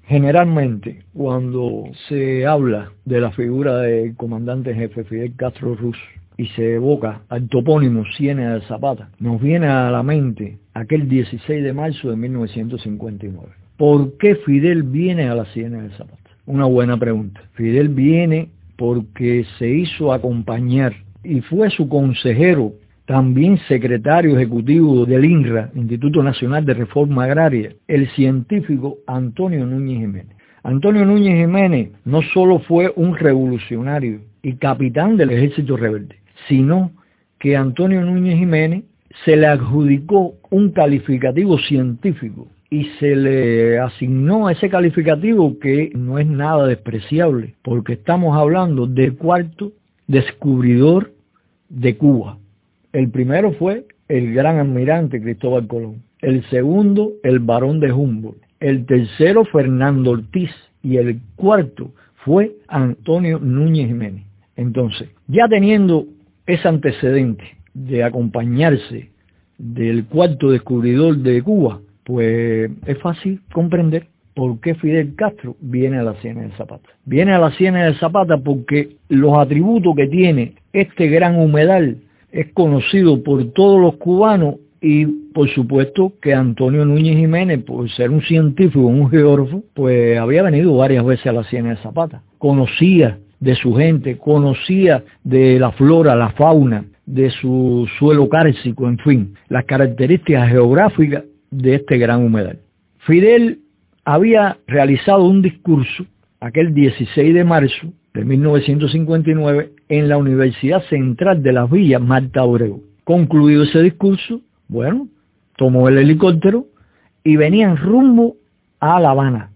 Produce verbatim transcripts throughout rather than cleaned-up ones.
Generalmente, cuando se habla de la figura del comandante en jefe Fidel Castro Ruz y se evoca al topónimo Ciénega de Zapata, nos viene a la mente aquel dieciséis de marzo de mil novecientos cincuenta y nueve. ¿Por qué Fidel viene a la Ciénega de Zapata? Una buena pregunta. Fidel viene porque se hizo acompañar y fue su consejero, también secretario ejecutivo del INRA, Instituto Nacional de Reforma Agraria, el científico Antonio Núñez Jiménez. Antonio Núñez Jiménez no solo fue un revolucionario y capitán del ejército rebelde, sino que Antonio Núñez Jiménez se le adjudicó un calificativo científico y se le asignó ese calificativo que no es nada despreciable, porque estamos hablando del cuarto descubridor de Cuba. El primero fue el gran almirante Cristóbal Colón, el segundo el barón de Humboldt, el tercero Fernando Ortiz y el cuarto fue Antonio Núñez Jiménez. Entonces, ya teniendo ese antecedente de acompañarse del cuarto descubridor de Cuba, pues es fácil comprender por qué Fidel Castro viene a la Ciénega de Zapata. Viene a la Ciénega de Zapata porque los atributos que tiene este gran humedal es conocido por todos los cubanos y por supuesto que Antonio Núñez Jiménez, por ser un científico, un geógrafo, pues había venido varias veces a la Ciénega de Zapata. Conocía de su gente, conocía de la flora, la fauna, de su suelo cárcico, en fin, las características geográficas de este gran humedal. Fidel había realizado un discurso aquel dieciséis de marzo de mil novecientos cincuenta y nueve en la Universidad Central de las Villas, Marta Abreu. Concluido ese discurso, bueno, tomó el helicóptero y venían rumbo a La Habana.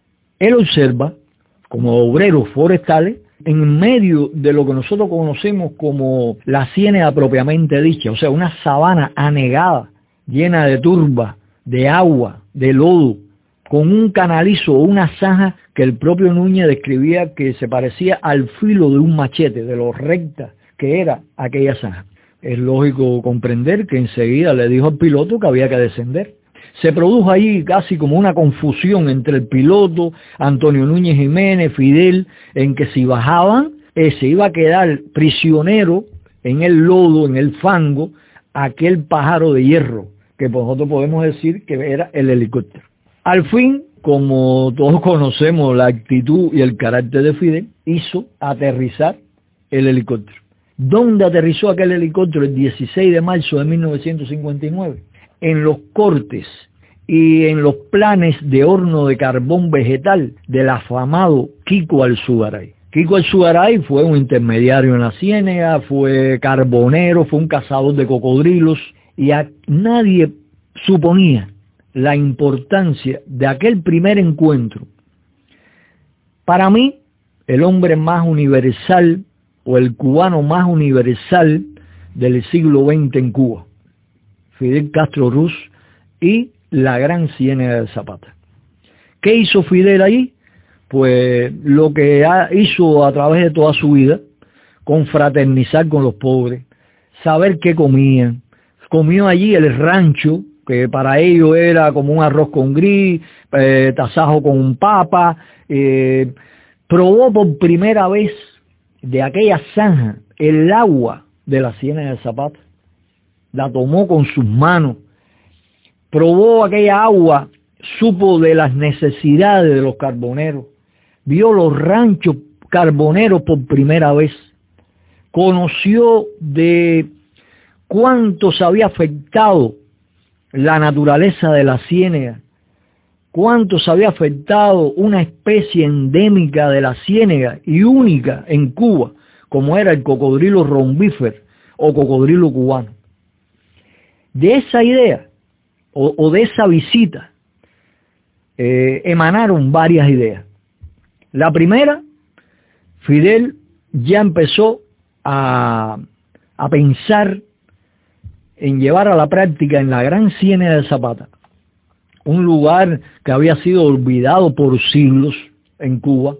Él observa, como obreros forestales, en medio de lo que nosotros conocemos como la ciénaga propiamente dicha, o sea, una sabana anegada, llena de turba, de agua, de lodo, con un canalizo o una zanja que el propio Núñez describía que se parecía al filo de un machete, de lo recta que era aquella zanja. Es lógico comprender que enseguida le dijo al piloto que había que descender. Se produjo ahí casi como una confusión entre el piloto, Antonio Núñez Jiménez, Fidel, en que si bajaban, eh, se iba a quedar prisionero en el lodo, en el fango, aquel pájaro de hierro, que nosotros podemos decir que era el helicóptero. Al fin, como todos conocemos la actitud y el carácter de Fidel, hizo aterrizar el helicóptero. ¿Dónde aterrizó aquel helicóptero el dieciséis de marzo de mil novecientos cincuenta y nueve? En los cortes y en los planes de horno de carbón vegetal del afamado Kiko Alzugaray. Kiko Alzugaray fue un intermediario en la ciénaga, fue carbonero, fue un cazador de cocodrilos y a nadie suponía la importancia de aquel primer encuentro. Para mí, el hombre más universal o el cubano más universal del siglo veinte en Cuba, Fidel Castro Ruz y la gran Ciénega de Zapata. ¿Qué hizo Fidel allí? Pues lo que hizo a través de toda su vida, confraternizar con los pobres, saber qué comían. Comió allí el rancho, que para ellos era como un arroz con gris, eh, tasajo con papa. Eh, probó por primera vez de aquella zanja el agua de la Ciénega de Zapata. La tomó con sus manos, probó aquella agua, supo de las necesidades de los carboneros, vio los ranchos carboneros por primera vez, conoció de cuánto se había afectado la naturaleza de la ciénaga, cuánto se había afectado una especie endémica de la ciénaga y única en Cuba, como era el cocodrilo rombífero o cocodrilo cubano. De esa idea o, o de esa visita eh, emanaron varias ideas. La primera, Fidel ya empezó a, a pensar en llevar a la práctica en la gran Ciénega de Zapata, un lugar que había sido olvidado por siglos en Cuba,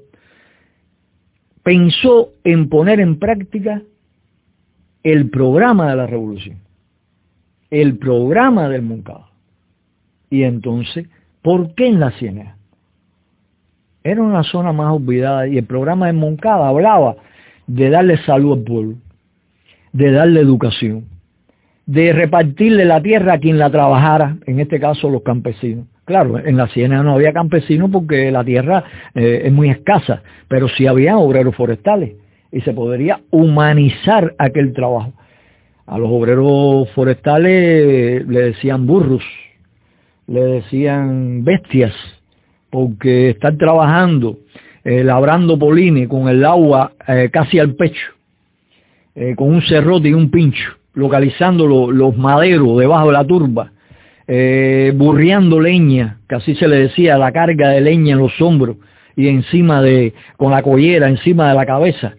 pensó en poner en práctica el programa de la revolución, el programa del Moncada. Y entonces, ¿por qué en la Ciénega? Era una zona más olvidada y el programa de Moncada hablaba de darle salud al pueblo, de darle educación, de repartirle la tierra a quien la trabajara, en este caso los campesinos. Claro, en la Ciénaga no había campesinos porque la tierra eh, es muy escasa, pero sí había obreros forestales y se podría humanizar aquel trabajo. A los obreros forestales le decían burros, le decían bestias, porque están trabajando, eh, labrando polines con el agua eh, casi al pecho, eh, con un serrote y un pincho, localizando lo, los maderos debajo de la turba, eh, burreando leña, que así se le decía, la carga de leña en los hombros y encima de, con la collera encima de la cabeza,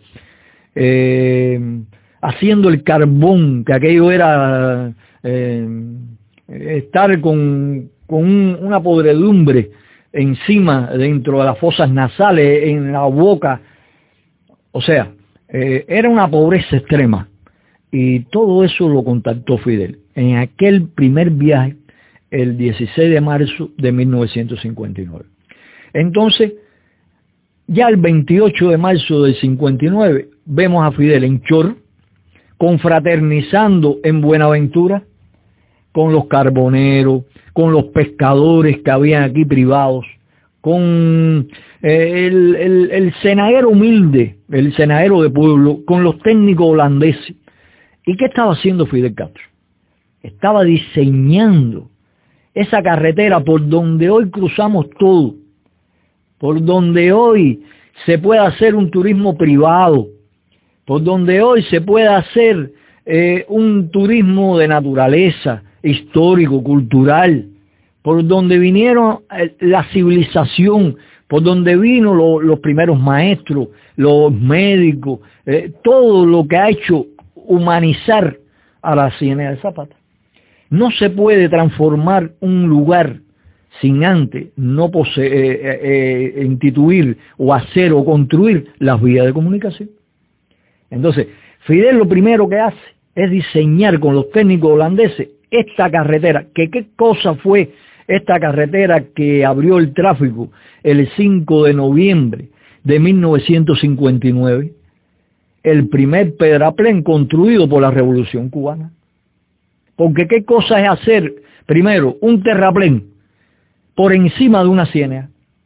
eh, haciendo el carbón, que aquello era eh, estar con, con un, una podredumbre encima, dentro de las fosas nasales, en la boca, o sea, eh, era una pobreza extrema. Y todo eso lo contactó Fidel en aquel primer viaje, el dieciséis de marzo de mil novecientos cincuenta y nueve. Entonces, ya el veintiocho de marzo del cincuenta y nueve, vemos a Fidel en Chor, confraternizando en Buenaventura, con los carboneros, con los pescadores que habían aquí privados, con eh, el, el, el cenadero humilde, el cenadero de pueblo, con los técnicos holandeses. ¿Y qué estaba haciendo Fidel Castro? Estaba diseñando esa carretera por donde hoy cruzamos todo, por donde hoy se puede hacer un turismo privado, por donde hoy se puede hacer eh, un turismo de naturaleza, histórico, cultural, por donde vinieron eh, la civilización, por donde vino lo, los primeros maestros, los médicos, eh, todo lo que ha hecho humanizar a la Ciénaga de Zapata. No se puede transformar un lugar sin antes no poseer, eh, eh, instituir o hacer o construir las vías de comunicación. Entonces, Fidel lo primero que hace es diseñar con los técnicos holandeses esta carretera. ¿Que qué cosa fue esta carretera que abrió el tráfico el cinco de noviembre de mil novecientos cincuenta y nueve? El primer pedraplén construido por la Revolución Cubana. Porque qué cosa es hacer, primero, un terraplén por encima de una ciénaga.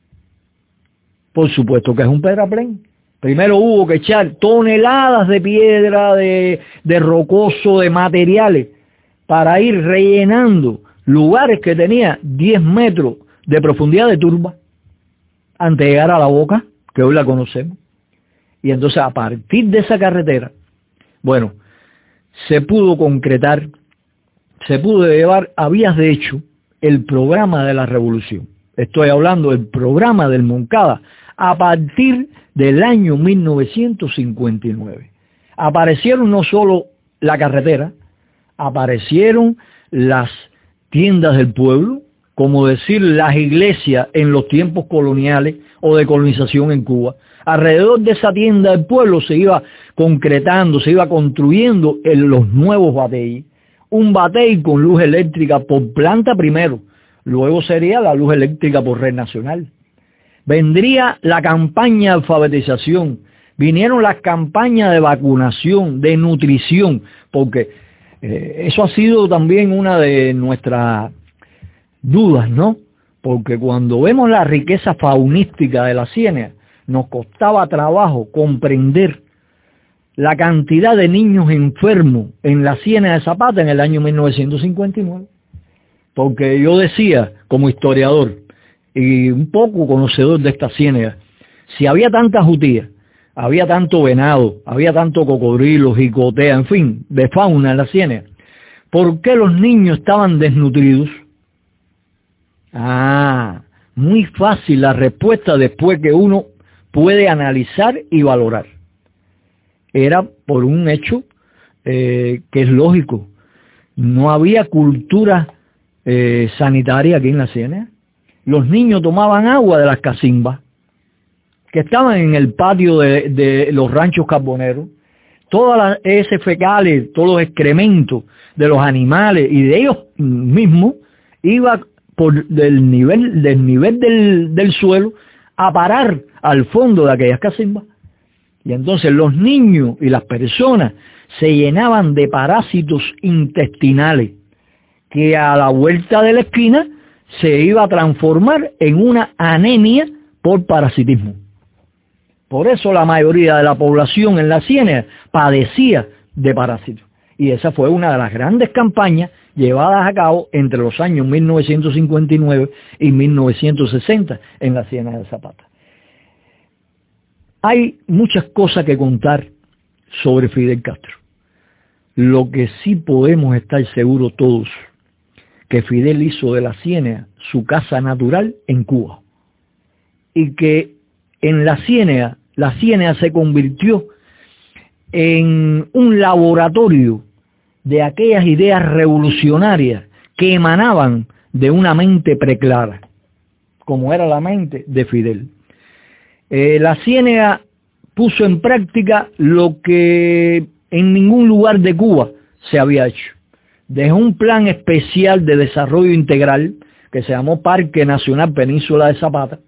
Por supuesto que es un pedraplén. Primero hubo que echar toneladas de piedra, de, de rocoso, de materiales, para ir rellenando lugares que tenía diez metros de profundidad de turba, antes de llegar a la boca, que hoy la conocemos. Y entonces a partir de esa carretera, bueno, se pudo concretar, se pudo llevar a vías de hecho el programa de la revolución. Estoy hablando del programa del Moncada a partir del año mil novecientos cincuenta y nueve. Aparecieron no solo la carretera, aparecieron las tiendas del pueblo, como decir las iglesias en los tiempos coloniales o de colonización en Cuba. Alrededor de esa tienda del pueblo se iba concretando, se iba construyendo en los nuevos bateis. Un batey con luz eléctrica por planta primero, luego sería la luz eléctrica por red nacional. Vendría la campaña de alfabetización, vinieron las campañas de vacunación, de nutrición, porque eh, eso ha sido también una de nuestras dudas, ¿no? Porque cuando vemos la riqueza faunística de la Ciénaga, nos costaba trabajo comprender la cantidad de niños enfermos en la Ciénaga de Zapata en el año mil novecientos cincuenta y nueve. Porque yo decía, como historiador, y un poco conocedor de esta ciénaga, si había tanta jutía, había tanto venado, había tanto cocodrilo, jicotea, en fin, de fauna en la ciénaga, ¿por qué los niños estaban desnutridos? Ah, muy fácil la respuesta después que uno puede analizar y valorar. Era por un hecho eh, que es lógico. No había cultura eh, sanitaria aquí en la Ciénaga. Los niños tomaban agua de las cacimbas que estaban en el patio de, de los ranchos carboneros. Todas las heces fecales, todos los excrementos de los animales y de ellos mismos iba por del nivel, del, nivel del, del suelo a parar al fondo de aquellas casimbas. Y entonces los niños y las personas se llenaban de parásitos intestinales que a la vuelta de la esquina se iba a transformar en una anemia por parasitismo. Por eso la mayoría de la población en la Ciénaga padecía de parásitos. Y esa fue una de las grandes campañas llevadas a cabo entre los años mil novecientos cincuenta y nueve y mil novecientos sesenta en la Ciénaga de Zapata. Hay muchas cosas que contar sobre Fidel Castro. Lo que sí podemos estar seguros todos, que Fidel hizo de la Ciénaga su casa natural en Cuba. Y que en la Ciénaga, la Ciénaga se convirtió en un laboratorio de aquellas ideas revolucionarias que emanaban de una mente preclara, como era la mente de Fidel. Eh, la Ciénaga puso en práctica lo que en ningún lugar de Cuba se había hecho. Dejó un plan especial de desarrollo integral que se llamó Parque Nacional Península de Zapata,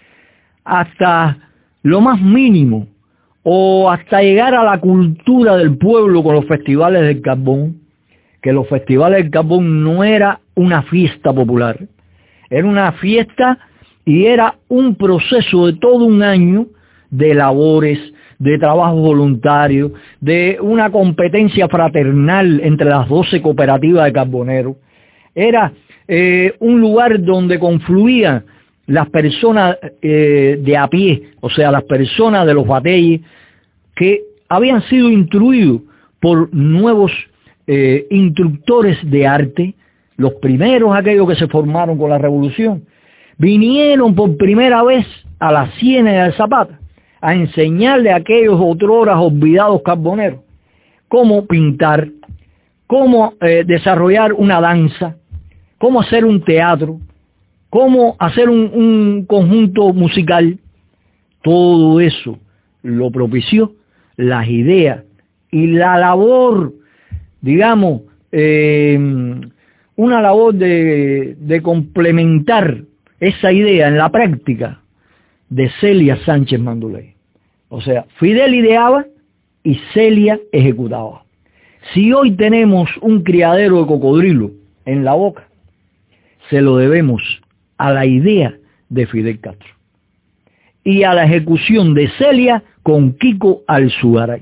hasta lo más mínimo, o hasta llegar a la cultura del pueblo con los festivales del carbón, que los festivales del carbón no era una fiesta popular, era una fiesta y era un proceso de todo un año de labores, de trabajo voluntario, de una competencia fraternal entre las doce cooperativas de carboneros. Era eh, un lugar donde confluían las personas eh, de a pie, o sea, las personas de los batalles, que habían sido instruidos por nuevos eh, instructores de arte, los primeros aquellos que se formaron con la revolución, vinieron por primera vez a la Ciénaga de Zapata a enseñarle a aquellos otrora olvidados carboneros cómo pintar, cómo eh, desarrollar una danza, cómo hacer un teatro, cómo hacer un, un conjunto musical. Todo eso lo propició las ideas y la labor, digamos, eh, una labor de, de complementar esa idea en la práctica de Celia Sánchez Manduley. O sea, Fidel ideaba y Celia ejecutaba. Si hoy tenemos un criadero de cocodrilo en la boca, se lo debemos a la idea de Fidel Castro y a la ejecución de Celia con Kiko Alzugaray.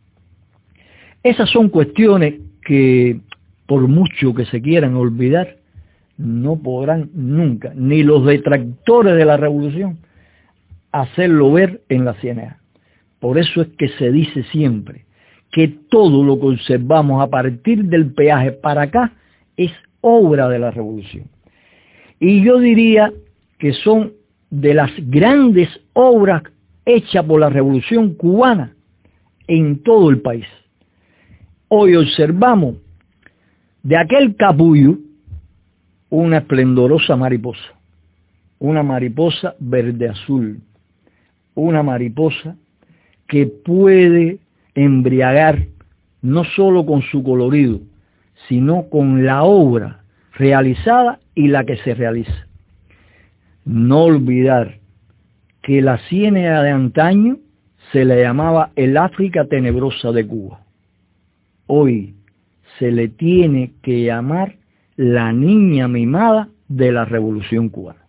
Esas son cuestiones que, por mucho que se quieran olvidar, no podrán nunca, ni los detractores de la revolución, hacerlo ver en la Ciénaga. Por eso es que se dice siempre que todo lo que observamos a partir del peaje para acá es obra de la revolución. Y yo diría que son de las grandes obras hechas por la revolución cubana en todo el país. Hoy observamos de aquel capullo una esplendorosa mariposa, una mariposa verde-azul, una mariposa que puede embriagar no solo con su colorido, sino con la obra realizada y la que se realiza. No olvidar que la Ciénaga de antaño se le llamaba el África tenebrosa de Cuba. Hoy se le tiene que llamar la niña mimada de la Revolución Cubana.